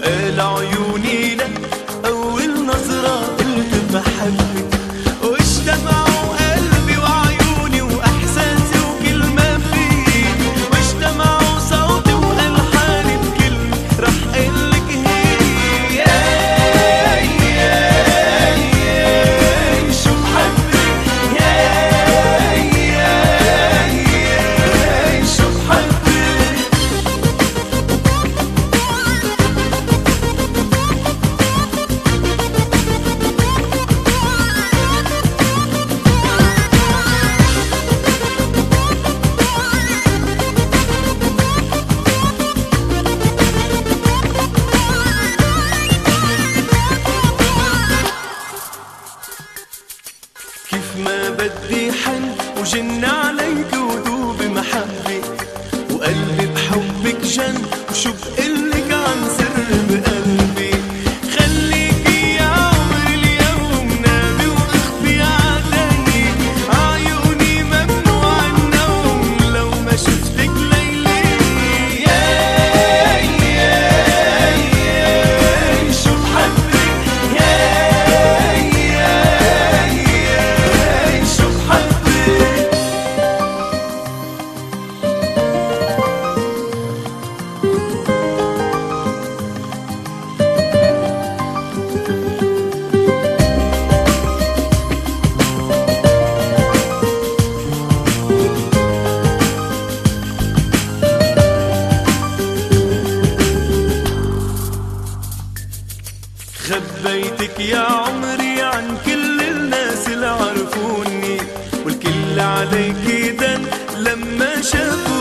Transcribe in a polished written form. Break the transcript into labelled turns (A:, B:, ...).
A: وقال عيوني لك أول نظرة قلت بحبك، واجتمعوا قلبي وعيوني وإحساسي وكل ما فيي، واجتمعوا صوتي وألحاني بكلمة رح قلك هي. شو بحبك شو بحبك. كيف ما بدي حن وجن عليك ودوب محبي، وقلبي بحبك جن وشو بقلك عن سر بقلبي. خليكي يا عمري اليوم نامي واخفي عدني، عيوني ممنوع النوم لو ما شفتك ليلي. شو بحبك شو بحبك. خبيتك يا عمري عن كل الناس اللي عرفوني، والكل عليكي دن لما شافوا